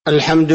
الحمد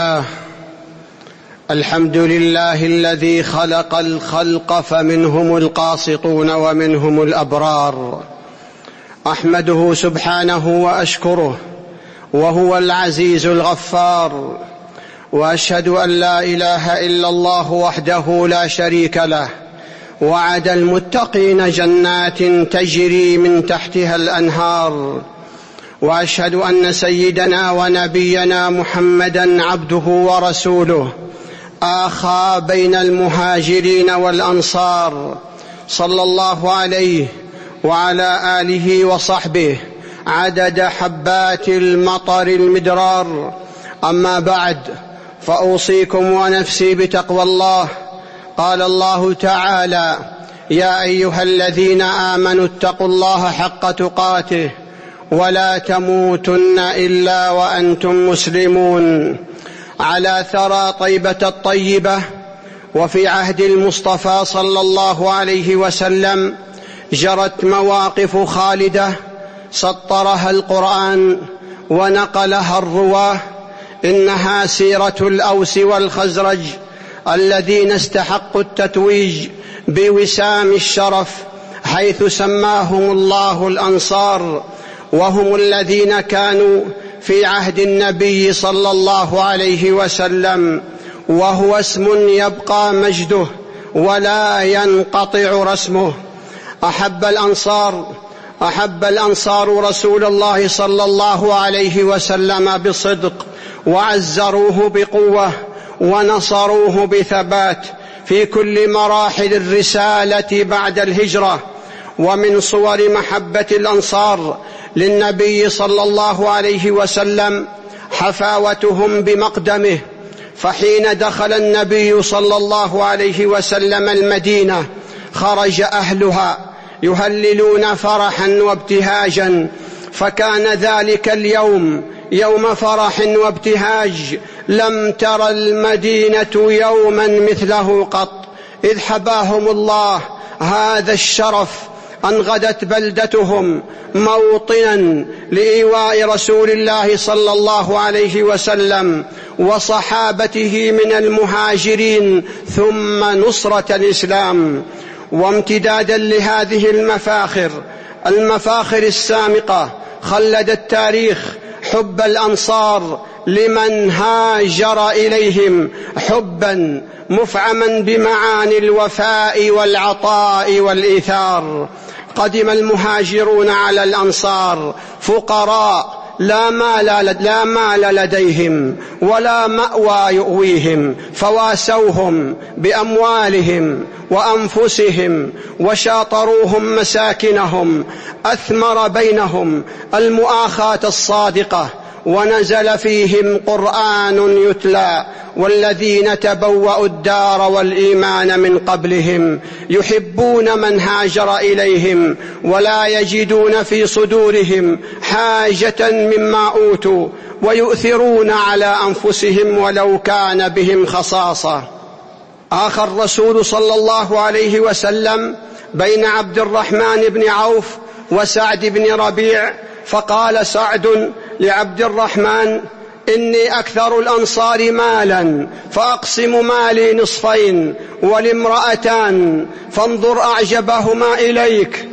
لله الذي خلق الخلق فمنهم القاسطون ومنهم الأبرار. أحمده سبحانه وأشكره وهو العزيز الغفار، وأشهد أن لا إله إلا الله وحده لا شريك له، وعد المتقين جنات تجري من تحتها الأنهار. وأشهد أن سيدنا ونبينا محمدًا عبده ورسوله، آخى بين المهاجرين والأنصار، صلى الله عليه وعلى آله وصحبه عدد حبات المطر المدرار. أما بعد، فأوصيكم ونفسي بتقوى الله. قال الله تعالى: يا أيها الذين آمنوا اتقوا الله حق تقاته ولا تموتن إلا وأنتم مسلمون. على ثرى طيبة الطيبة وفي عهد المصطفى صلى الله عليه وسلم جرت مواقف خالدة سطرها القرآن ونقلها الرواه. إنها سيرة الأوس والخزرج الذين استحقوا التتويج بوسام الشرف، حيث سماهم الله الأنصار، وهم الذين كانوا في عهد النبي صلى الله عليه وسلم، وهو اسم يبقى مجده ولا ينقطع رسمه. أحب الأنصار رسول الله صلى الله عليه وسلم بصدق، وعزروه بقوة، ونصروه بثبات في كل مراحل الرسالة بعد الهجرة. ومن صور محبة الأنصار للنبي صلى الله عليه وسلم حفاوتهم بمقدمه، فحين دخل النبي صلى الله عليه وسلم المدينة خرج أهلها يهللون فرحا وابتهاجا، فكان ذلك اليوم يوم فرح وابتهاج لم تر المدينة يوما مثله قط، إذ حباهم الله هذا الشرف أن غدت بلدتهم موطنا لإيواء رسول الله صلى الله عليه وسلم وصحابته من المهاجرين، ثم نصرة الإسلام. وامتدادا لهذه المفاخر السامقة، خلد التاريخ حب الأنصار لمن هاجر إليهم حبا مفعما بمعاني الوفاء والعطاء والإيثار. قدم المهاجرون على الأنصار فقراء لا مال لديهم ولا مأوى يؤويهم، فواسوهم بأموالهم وأنفسهم وشاطروهم مساكنهم. أثمر بينهم المؤاخاة الصادقة، ونزل فيهم قرآن يتلى: والذين تبوأوا الدار والإيمان من قبلهم يحبون من هاجر إليهم ولا يجدون في صدورهم حاجة مما أوتوا ويؤثرون على أنفسهم ولو كان بهم خصاصة. آخى الرسول صلى الله عليه وسلم بين عبد الرحمن بن عوف وسعد بن ربيع، فقال سعد لعبد الرحمن: إني أكثر الأنصار مالا، فأقسم مالي نصفين، ولامرأتان، فانظر أعجبهما إليك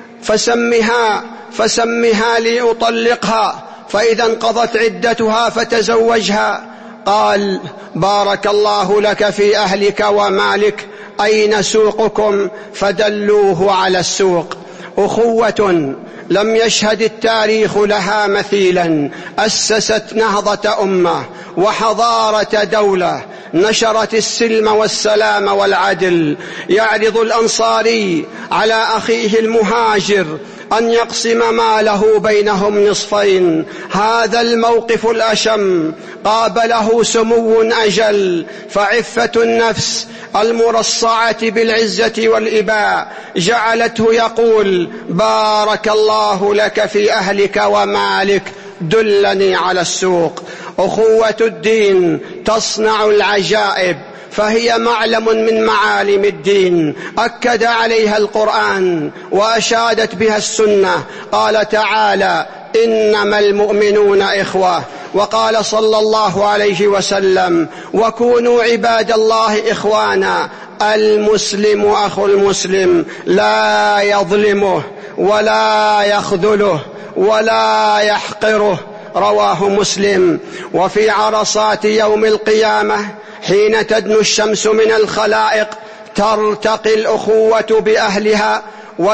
فسمها لي أطلقها، فإذا انقضت عدتها فتزوجها. قال: بارك الله لك في أهلك ومالك، أين سوقكم؟ فدلوه على السوق. أخوة لم يشهد التاريخ لها مثيلا، أسست نهضة أمة وحضارة دولة، نشرت السلم والسلام والعدل. يعرض الأنصاري على أخيه المهاجر أن يقسم ماله بينهم نصفين. هذا الموقف الأشم قابله سمو أجل، فعفة النفس المرصعة بالعزة والإباء جعلته يقول: بارك الله لك في أهلك ومالك، دلني على السوق. أخوة الدين تصنع العجائب، فهي معلم من معالم الدين، أكد عليها القرآن وأشادت بها السنة. قال تعالى: إنما المؤمنون إخوة، وقال صلى الله عليه وسلم: وكونوا عباد الله إخوانا، المسلم أخو المسلم لا يظلمه ولا يخذله ولا يحقره، رواه مسلم. وفي عرصات يوم القيامة حين تدنو الشمس من الخلائق ترتقي الأخوة بأهلها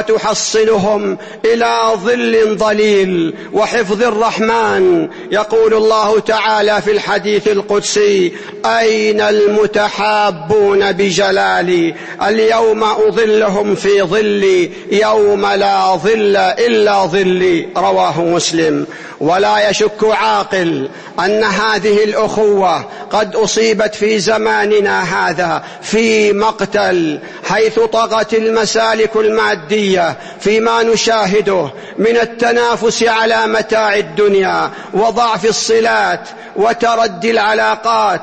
وتحصلهم إلى ظل ظليل وحفظ الرحمن. يقول الله تعالى في الحديث القدسي: أين المتحابون بجلالي اليوم أظلهم في ظلي يوم لا ظل إلا ظلي، رواه مسلم. ولا يشك عاقل أن هذه الأخوة قد أصيبت في زماننا هذا في مقتل، حيث طغت المسالك المادية فيما نشاهده من التنافس على متاع الدنيا وضعف الصلات وتردي العلاقات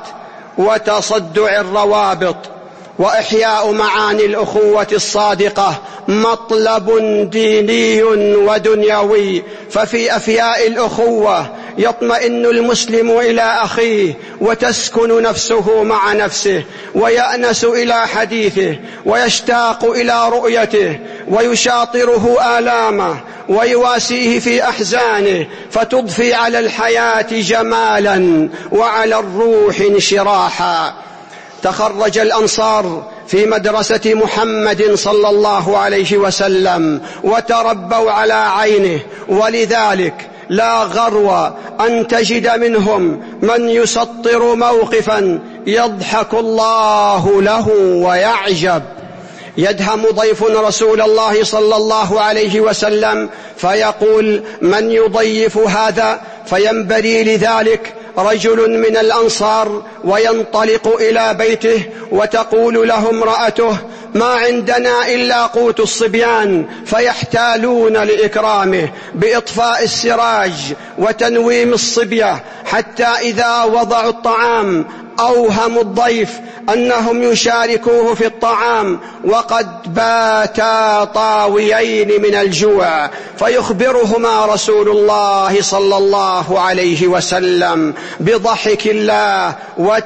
وتصدع الروابط. وإحياء معاني الأخوة الصادقة مطلب ديني ودنيوي، ففي أفياء الأخوة يطمئن المسلم إلى أخيه وتسكن نفسه مع نفسه ويأنس إلى حديثه ويشتاق إلى رؤيته ويشاطره آلامه ويواسيه في أحزانه، فتضفي على الحياة جمالا وعلى الروح انشراحا. تخرج الأنصار في مدرسة محمد صلى الله عليه وسلم وتربوا على عينه، ولذلك لا غرو أن تجد منهم من يسطر موقفا يضحك الله له ويعجب. يدهم ضيف رسول الله صلى الله عليه وسلم فيقول: من يضيف هذا؟ فينبري لذلك رجل من الأنصار وينطلق إلى بيته، وتقول له امرأته: ما عندنا إلا قوت الصبيان، فيحتالون لإكرامه بإطفاء السراج وتنويم الصبية، حتى إذا وضعوا الطعام أوهم الضيف أنهم يشاركوه في الطعام وقد باتا طاويين من الجوع، فيخبرهما رسول الله صلى الله عليه وسلم بضحك الله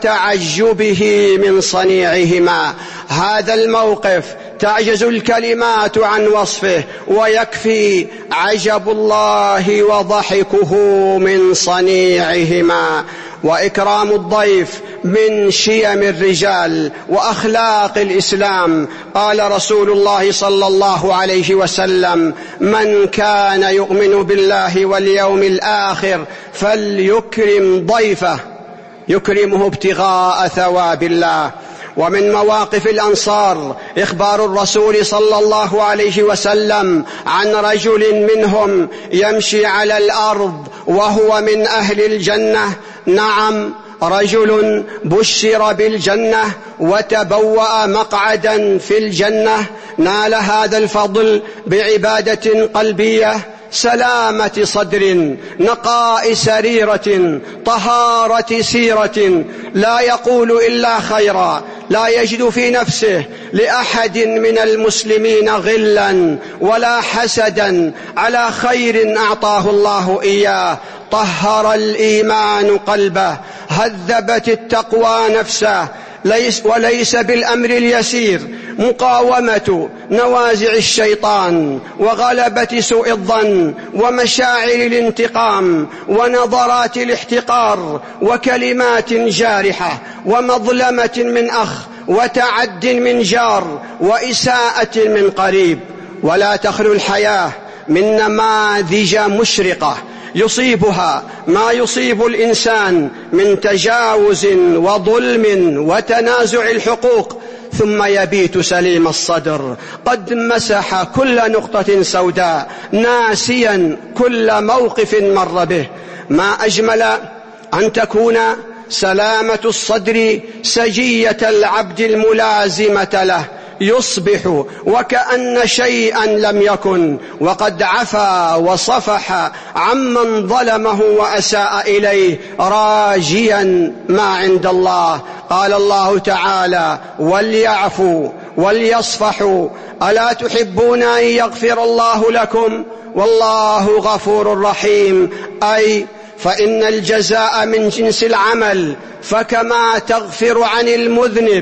وتعجبه من صنيعهما. هذا الموقف تعجز الكلمات عن وصفه، ويكفي عجب الله وضحكه من صنيعهما. وإكرام الضيف من شيم الرجال وأخلاق الإسلام. قال رسول الله صلى الله عليه وسلم: من كان يؤمن بالله واليوم الآخر فليكرم ضيفه، يكرمه ابتغاء ثواب الله. ومن مواقف الأنصار إخبار الرسول صلى الله عليه وسلم عن رجل منهم يمشي على الأرض وهو من أهل الجنة. نعم، رجل بشر بالجنة وتبوأ مقعدا في الجنة، نال هذا الفضل بعبادة قلبية، سلامة صدر، نقاء سريرة، طهارة سيرة، لا يقول إلا خيرا، لا يجد في نفسه لأحد من المسلمين غلا ولا حسدا على خير أعطاه الله إياه. طهر الإيمان قلبه، هذبت التقوى نفسه، وليس بالأمر اليسير مقاومة نوازع الشيطان وغلبة سوء الظن ومشاعر الانتقام ونظرات الاحتقار وكلمات جارحة ومظلمة من أخ وتعد من جار وإساءة من قريب. ولا تخلو الحياة من نماذج مشرقة يصيبها ما يصيب الإنسان من تجاوز وظلم وتنازع الحقوق، ثم يبيت سليم الصدر قد مسح كل نقطة سوداء ناسيا كل موقف مر به. ما أجمل أن تكون سلامة الصدر سجية العبد الملازمة له، يصبح وكأن شيئا لم يكن، وقد عفا وصفح عمن ظلمه وأساء إليه، راجيا ما عند الله. قال الله تعالى: وليعفوا وليصفحوا ألا تحبون أن يغفر الله لكم والله غفور رحيم. أي فإن الجزاء من جنس العمل، فكما تغفر عن المذنب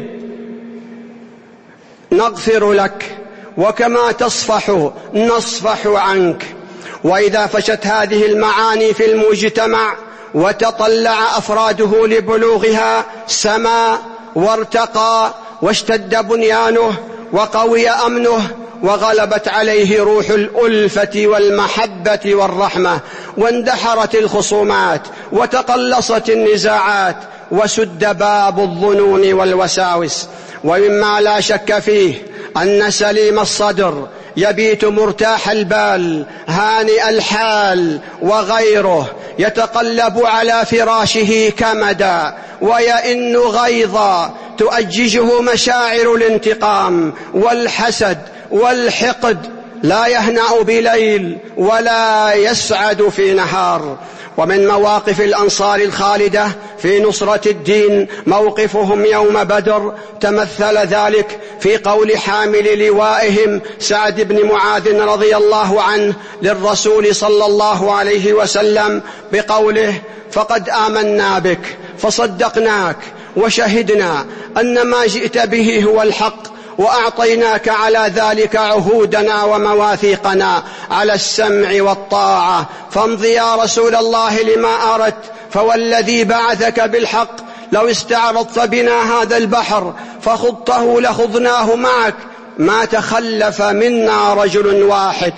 نغفر لك، وكما تصفح نصفح عنك. وإذا فشت هذه المعاني في المجتمع وتطلع أفراده لبلوغها سما وارتقى واشتد بنيانه وقوي أمنه وغلبت عليه روح الألفة والمحبة والرحمة، واندحرت الخصومات وتقلصت النزاعات وسد باب الظنون والوساوس. ومما لا شك فيه أن سليم الصدر يبيت مرتاح البال هانئ الحال، وغيره يتقلب على فراشه كمدا ويئن غيظا تؤججه مشاعر الانتقام والحسد والحقد، لا يهنأ بليل ولا يسعد في نهار. ومن مواقف الأنصار الخالدة في نصرة الدين موقفهم يوم بدر، تمثل ذلك في قول حامل لوائهم سعد بن معاذ رضي الله عنه للرسول صلى الله عليه وسلم بقوله: فقد آمنا بك فصدقناك وشهدنا أن ما جئت به هو الحق، وأعطيناك على ذلك عهودنا ومواثيقنا على السمع والطاعة، فامض يا رسول الله لما أردت، فوالذي بعثك بالحق لو استعرضت بنا هذا البحر فخضته لخضناه معك، ما تخلف منا رجل واحد،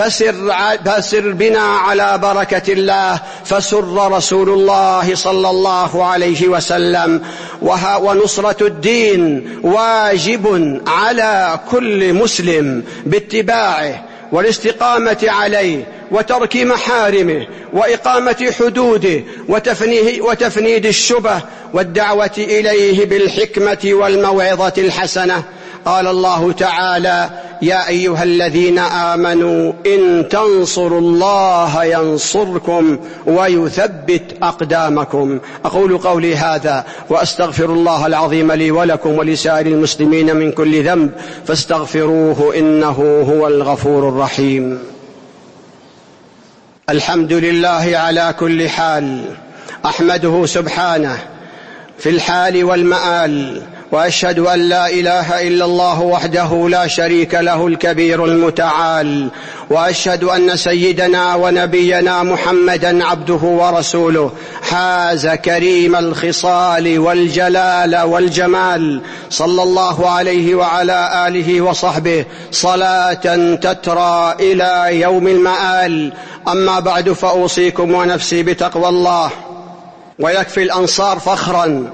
فسر بنا على بركة الله. فسر رسول الله صلى الله عليه وسلم. ونصرة الدين واجب على كل مسلم باتباعه والاستقامة عليه وترك محارمه وإقامة حدوده وتفنيد الشبه والدعوة إليه بالحكمة والموعظة الحسنة. قال الله تعالى: يا أيها الذين آمنوا إن تنصروا الله ينصركم ويثبت أقدامكم. أقول قولي هذا وأستغفر الله العظيم لي ولكم ولسائر المسلمين من كل ذنب، فاستغفروه إنه هو الغفور الرحيم. الحمد لله على كل حال، أحمده سبحانه في الحال والمآل، وأشهد أن لا إله إلا الله وحده لا شريك له الكبير المتعال، وأشهد أن سيدنا ونبينا محمدا عبده ورسوله، حاز كريم الخصال والجلال والجمال، صلى الله عليه وعلى آله وصحبه صلاة تترى إلى يوم المآل. أما بعد، فأوصيكم ونفسي بتقوى الله. ويكفي الأنصار فخرا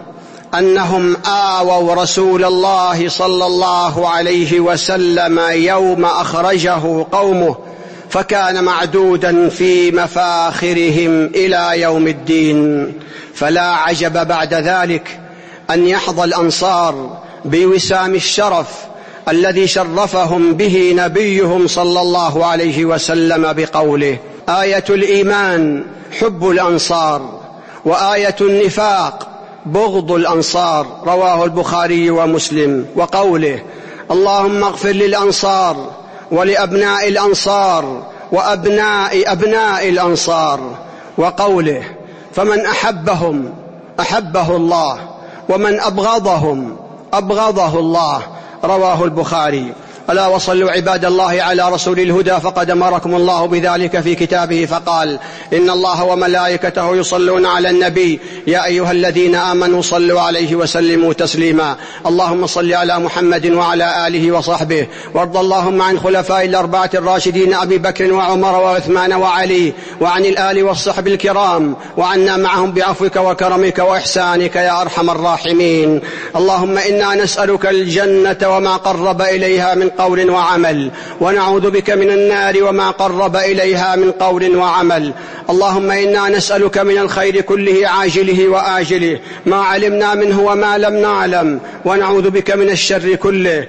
أنهم آووا رسول الله صلى الله عليه وسلم يوم أخرجه قومه، فكان معدودا في مفاخرهم إلى يوم الدين. فلا عجب بعد ذلك أن يحظى الأنصار بوسام الشرف الذي شرفهم به نبيهم صلى الله عليه وسلم بقوله: آية الإيمان حب الأنصار، وآية النفاق بغض الأنصار. رواه البخاري ومسلم. وقوله: اللهم اغفر للأنصار ولأبناء الأنصار وأبناء أبناء الأنصار. وقوله: فمن أحبهم أحبه الله، ومن أبغضهم أبغضه الله. رواه البخاري. ألا وصلوا عباد الله على رسول الهدى، فقد أمركم الله بذلك في كتابه فقال: إن الله وملائكته يصلون على النبي يا أيها الذين آمنوا صلوا عليه وسلموا تسليما. اللهم صل على محمد وعلى آله وصحبه، وارض اللهم عن خلفاء الأربعة الراشدين أبي بكر وعمر وعثمان وعلي، وعن الآل والصحب الكرام، وعنا معهم بعفوك وكرمك وإحسانك يا أرحم الراحمين. اللهم إنا نسألك الجنة وما قرب إليها من قول وعمل، ونعوذ بك من النار وما قرب إليها من قول وعمل. اللهم إنا نسألك من الخير كله عاجله وآجله ما علمنا منه وما لم نعلم، ونعوذ بك من الشر كله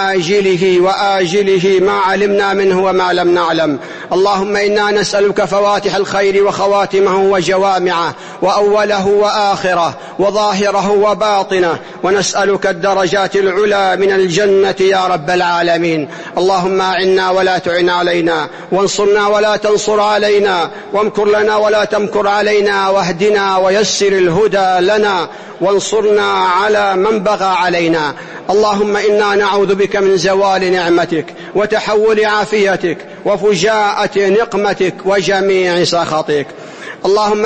عاجله وآجله ما علمنا منه وما لم نعلم. اللهم إنا نسألك فواتح الخير وخواتمه وجوامعه وأوله وآخره وظاهره وباطنه، ونسألك الدرجات العلى من الجنة يا رب العالمين. العالمين. اللهم أعنا ولا تعن علينا، وانصرنا ولا تنصر علينا، وامكر لنا ولا تمكر علينا، واهدنا ويسر الهدى لنا، وانصرنا على من بغى علينا. اللهم إنا نعوذ بك من زوال نعمتك وتحول عافيتك وفجاءة نقمتك وجميع سخطك. اللهم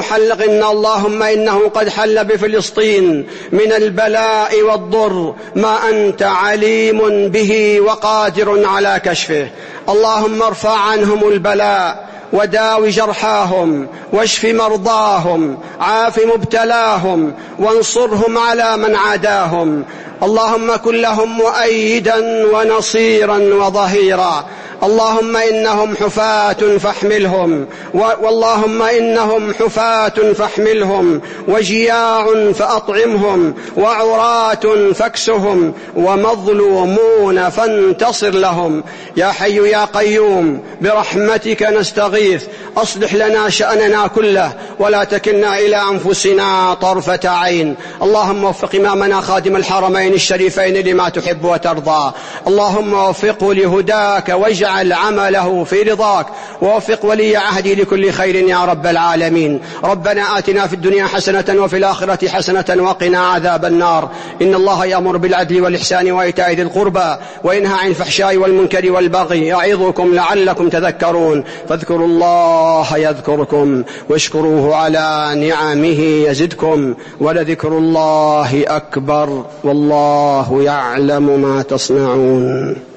إنه قد حل بفلسطين من البلاء والضر ما أنت عليم به وقادر على كشفه. اللهم ارفع عنهم البلاء وداو جرحاهم واشف مرضاهم، عاف مبتلاهم، وانصرهم على من عاداهم. اللهم كن لهم مؤيدا ونصيرا وظهيرا. اللهم إنهم حفاة فاحملهم، واللهم إنهم حفاة فاحملهم، وجياع فأطعمهم، وعراة فاكسهم، ومظلومون فانتصر لهم. يا حي يا قيوم برحمتك نستغيث، أصلح لنا شأننا كله ولا تكلنا إلى أنفسنا طرفة عين. اللهم وفق إمامنا خادم الحرمين الشريفين لما تحب وترضى. اللهم وفقه لهداك واجعل عمله في رضاك، ووفق ولي عهدي لكل خير يا رب العالمين. ربنا آتنا في الدنيا حسنة وفي الآخرة حسنة وقنا عذاب النار. إن الله يأمر بالعدل والإحسان وإيتاء ذي القربى وينهى عن الفحشاء والمنكر والبغي يعظكم لعلكم تذكرون. فاذكروا الله يذكركم واشكروه على نعمه يزدكم، ولذكر الله أكبر والله يعلم ما تصنعون.